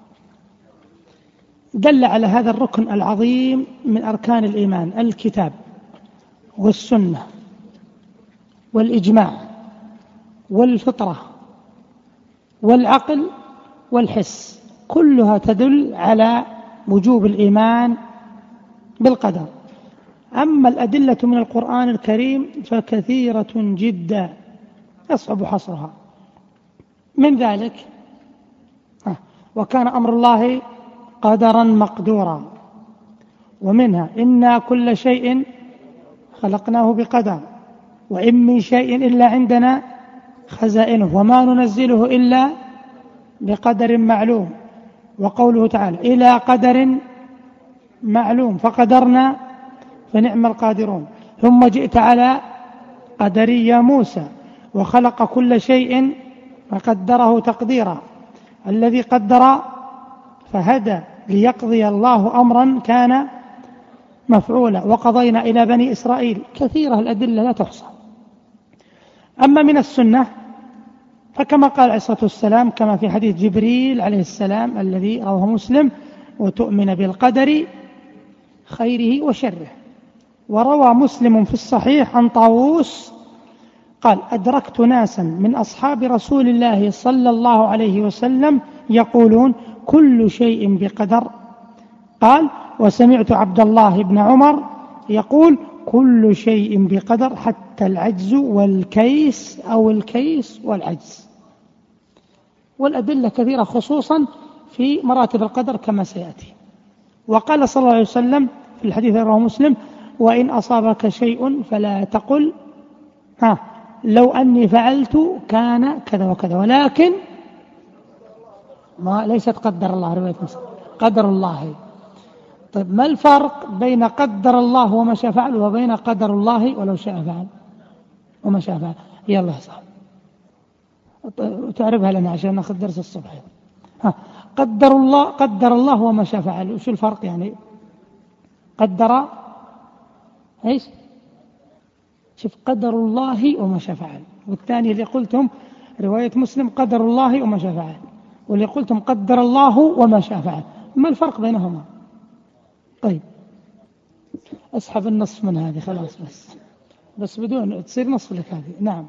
دل على هذا الركن العظيم من أركان الإيمان: الكتاب والسنة والإجماع والفطرة والعقل والحس، كلها تدل على وجوب الإيمان بالقدر. أما الأدلة من القرآن الكريم فكثيرة جدا يصعب حصرها. من ذلك وكان أمر الله قدرا مقدورا، ومنها إنا كل شيء خلقناه بقدر وإن من شيء إلا عندنا خزائنه وما ننزله إلا بقدر معلوم. وقوله تعالى إلى قدر معلوم فقدرنا فنعم القادرون. ثم جئت على قدري موسى وخلق كل شيء فقدره تقديرا، الذي قدر فهدى ليقضي الله أمرا كان مفعولا وقضينا إلى بني إسرائيل. كثيرة الأدلة لا تحصى. أما من السنة فكما قال عليه الصلاة والسلام كما في حديث جبريل عليه السلام الذي رواه مسلم: وتؤمن بالقدر خيره وشره. وروى مسلم في الصحيح عن طاووس قال: أدركت ناسا من أصحاب رسول الله صلى الله عليه وسلم يقولون كل شيء بقدر. قال: وسمعت عبد الله بن عمر يقول كل شيء بقدر حتى العجز والكيس أو الكيس والعجز. والأدلة كثيرة خصوصا في مراتب القدر كما سيأتي. وقال صلى الله عليه وسلم في الحديث رواه مسلم: وإن أصابك شيء فلا تقل لو أني فعلت كان كذا وكذا، ولكن ما ليست قدر الله، رواية مسلم قدر الله. طيب ما الفرق بين قدر الله وما شاء فعل وبين قدر الله ولو شاء فعل وما شاء فعل؟ يلا صح تعرفها لنا عشان ناخذ درس الصبح. قدر الله وما شاء فعل، وش الفرق يعني؟ قدر ايش؟ شوف قدر الله وما شاء فعل، والثاني اللي قلتم رواية مسلم قدر الله وما شاء فعل، واللي قلتم قدر الله وما شاء فعل. ما الفرق بينهما؟ طيب اسحب النصف من هذه خلاص، بس بدون تصير نصف لك هذه. نعم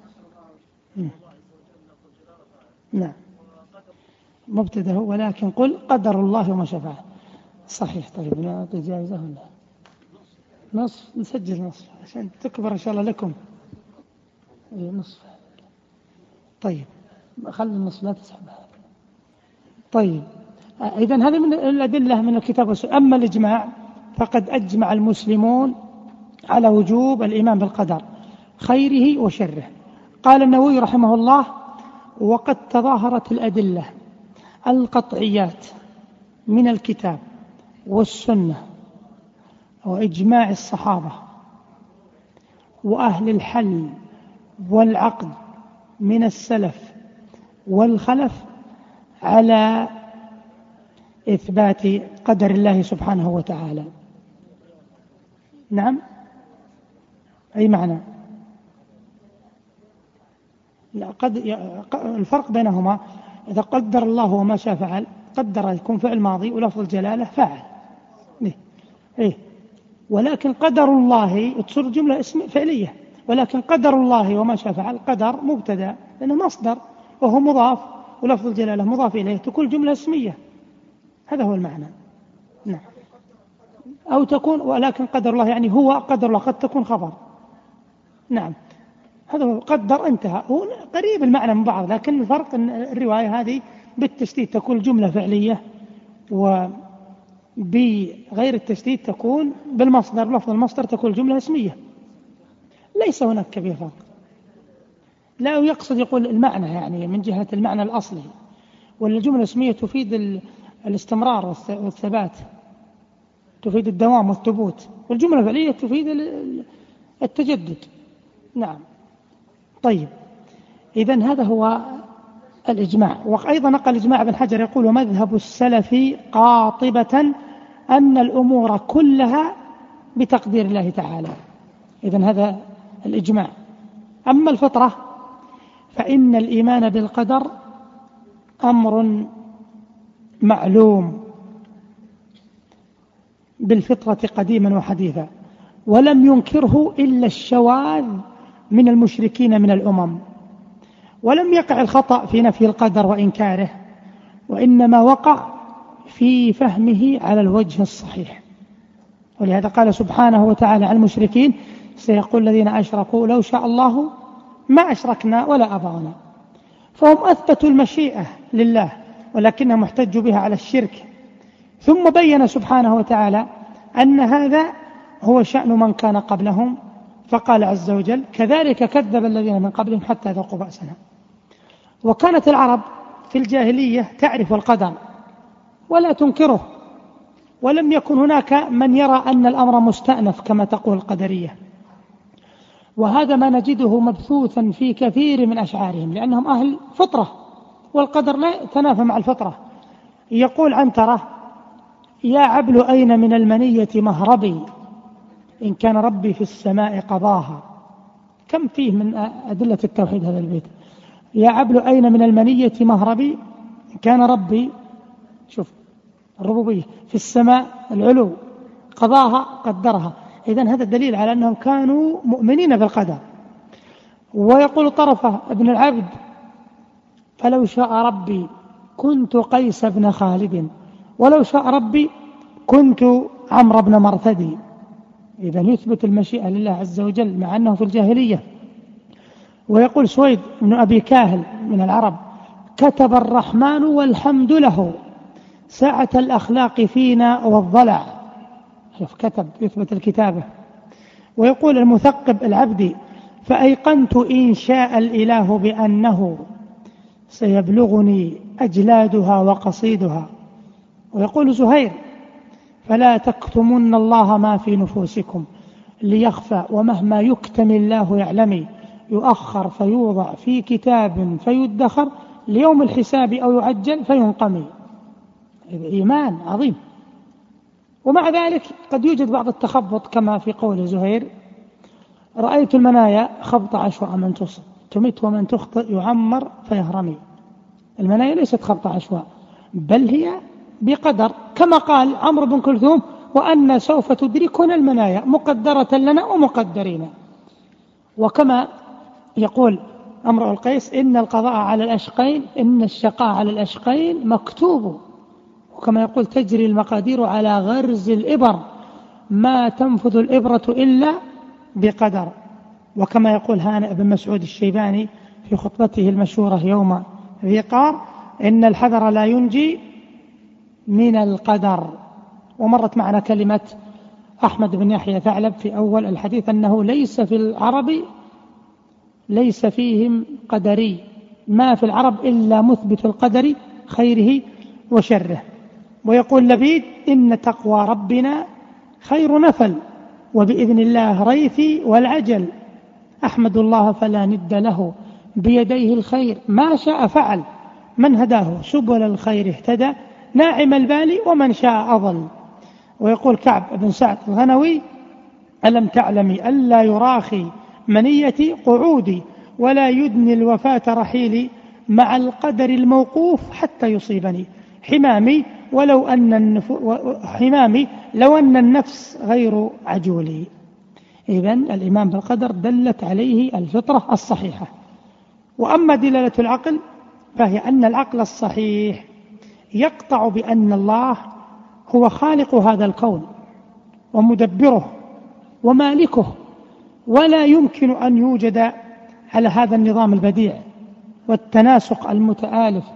نعم مبتدأ ولكن قل قدر الله وما شاء فعل. صحيح. طيب نعطي جائزة ولا نصف؟ نسجل نصف عشان تكبر إن شاء الله لكم. نصف. طيب خلي النصف لا تسحبها. طيب إذن هذه من الأدلة من الكتاب والسنة. أما الإجماع فقد أجمع المسلمون على وجوب الإيمان بالقدر خيره وشره. قال النووي رحمه الله: وقد تظاهرت الأدلة القطعيات من الكتاب والسنة وإجماع الصحابة وأهل الحل والعقد من السلف والخلف على إثبات قدر الله سبحانه وتعالى. نعم، أي معنى؟ الفرق بينهما إذا قدر الله وما شاء فعل، قدر يكون فعل ماضي ولفظ الجلالة فعل، ولكن قدر الله تصير جملة اسم فعلية، ولكن قدر الله وما شاء فعل قدر مبتدأ لأنه مصدر وهو مضاف ولفظ الجلالة مضاف إليه، تكون جملة اسمية. هذا هو المعنى. نعم. أو تكون ولكن قدر الله يعني هو قدر الله، قد تكون خبر. نعم، هذا هو قدر، انتهى. هو قريب المعنى من بعض، لكن الفرق أن الرواية هذه بالتشديد تكون جملة فعلية، وبغير التشديد تكون بالمصدر، لفظ المصدر تكون جملة اسمية. ليس هناك كبير فرق. لا يقصد يقول المعنى يعني من جهة المعنى الأصلي، والجملة الاسمية تفيد الاستمرار والثبات، تفيد الدوام والثبوت، والجملة الفعلية تفيد التجدد. نعم. طيب، إذن هذا هو الإجماع. وأيضا نقل إجماع ابن حجر يقول: ومذهب السلف قاطبة أن الأمور كلها بتقدير الله تعالى. إذن هذا الإجماع. أما الفطرة فإن الإيمان بالقدر أمر معلوم بالفطرة قديما وحديثا، ولم ينكره إلا الشواذ من المشركين من الأمم، ولم يقع الخطأ في نفي القدر وإنكاره، وإنما وقع في فهمه على الوجه الصحيح. ولهذا قال سبحانه وتعالى عن المشركين: سيقول الذين أشركوا لو شاء الله ما أشركنا ولا أباؤنا. فهم أثبتوا المشيئة لله، ولكنهم احتجوا بها على الشرك. ثم بين سبحانه وتعالى أن هذا هو شأن من كان قبلهم، فقال عز وجل: كذلك كذب الذين من قبلهم حتى ذاقوا بأسنا. وكانت العرب في الجاهلية تعرف القدر ولا تنكره، ولم يكن هناك من يرى أن الأمر مستأنف كما تقول القدرية. وهذا ما نجده مبثوثا في كثير من أشعارهم، لأنهم أهل فطرة، والقدر لا يتنافى مع الفطرة. يقول عنترة: يا عبل أين من المنية مهربي، إن كان ربي في السماء قضاها. كم فيه من أدلة التوحيد هذا البيت. يا عبل أين من المنية مهربي، إن كان ربي، شوف الربوبية، في السماء العلو، قضاها قدرها. إذن هذا الدليل على أنهم كانوا مؤمنين بالقدر. ويقول طرفة ابن العبد: فلو شاء ربي كنت قيس بن خالد، ولو شاء ربي كنت عمرو بن مرثدي. إذن يثبت المشيئة لله عز وجل مع أنه في الجاهلية. ويقول سويد بن أبي كاهل من العرب: كتب الرحمن والحمد له ساعة الأخلاق فينا والضلع. كتب، يثبت الكتابة. ويقول المثقب العبدي: فأيقنت إن شاء الإله بأنه سيبلغني أجلادها وقصيدها. ويقول زهير: فلا تكتمن الله ما في نفوسكم ليخفى، ومهما يكتم الله يعلمي، يؤخر فيوضع في كتاب فيدخر، ليوم الحساب أو يعجل فينقمي. إيمان عظيم. ومع ذلك قد يوجد بعض التخبط كما في قول زهير: رأيت المنايا خبط عشواء من تصب، تمت ومن تخطئ يعمر فيهرمي. المنايا ليست خبط عشواء، بل هي بقدر، كما قال عمرو بن كلثوم: وأن سوف تدركنا المنايا مقدرة لنا ومقدرين. وكما يقول امرؤ القيس: إن القضاء على الأشقين، إن الشقاء على الأشقين مكتوب. وكما يقول: تجري المقادير على غرز الإبر، ما تنفذ الإبرة إلا بقدر. وكما يقول هانئ بن مسعود الشيباني في خطبته المشهورة يوم ذي قار: إن الحذر لا ينجي من القدر. ومرت معنا كلمة أحمد بن يحيى ثعلب في أول الحديث أنه ليس في العرب ليس فيهم قدري، ما في العرب إلا مثبت القدر خيره وشره. ويقول لبيد: إن تقوى ربنا خير نفل، وبإذن الله ريثي والعجل، أحمد الله فلا ند له، بيديه الخير ما شاء فعل، من هداه سبل الخير اهتدى، ناعم البال ومن شاء أضل. ويقول كعب بن سعد الغنوي: ألم تعلمي ألا يراخي منيتي قعودي، ولا يدني الوفاة رحيلي، مع القدر الموقوف حتى يصيبني، حمامي لو أن النفس غير عجولي. إذن الإيمان بالقدر دلت عليه الفطرة الصحيحة. وأما دلالة العقل فهي أن العقل الصحيح يقطع بأن الله هو خالق هذا الكون ومدبره ومالكه، ولا يمكن أن يوجد على هذا النظام البديع والتناسق المتآلف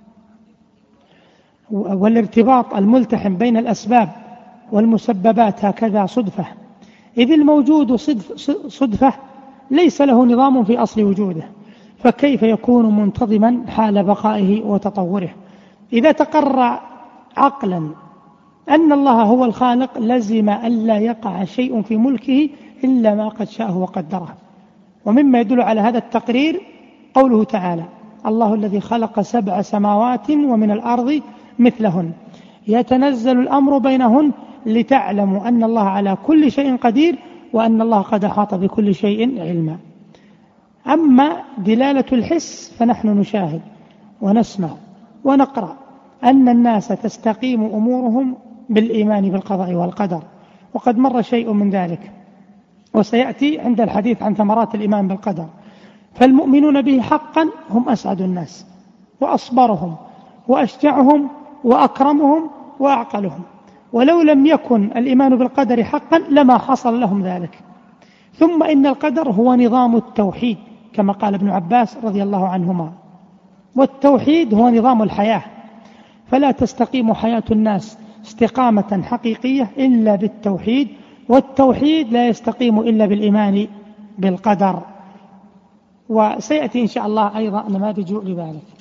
والارتباط الملتحم بين الأسباب والمسببات هكذا صدفة، إذ الموجود صدفة ليس له نظام في أصل وجوده، فكيف يكون منتظما حال بقائه وتطوره؟ إذا تقرر عقلا أن الله هو الخالق لزم ألا يقع شيء في ملكه إلا ما قد شاءه وقدره. ومما يدل على هذا التقرير قوله تعالى: الله الذي خلق 7 سماوات ومن الأرض مثلهن يتنزل الأمر بينهن لتعلموا أن الله على كل شيء قدير وأن الله قد أحاط بكل شيء علما. أما دلالة الحس فنحن نشاهد ونسمع ونقرأ أن الناس تستقيم أمورهم بالإيمان بالقضاء والقدر، وقد مر شيء من ذلك وسيأتي عند الحديث عن ثمرات الإيمان بالقدر. فالمؤمنون به حقا هم أسعد الناس وأصبرهم وأشجعهم وأكرمهم وأعقلهم، ولو لم يكن الإيمان بالقدر حقا لما حصل لهم ذلك. ثم إن القدر هو نظام التوحيد كما قال ابن عباس رضي الله عنهما، والتوحيد هو نظام الحياة، فلا تستقيم حياة الناس استقامة حقيقية إلا بالتوحيد، والتوحيد لا يستقيم إلا بالإيمان بالقدر. وسيأتي إن شاء الله أيضا نماذج لذلك.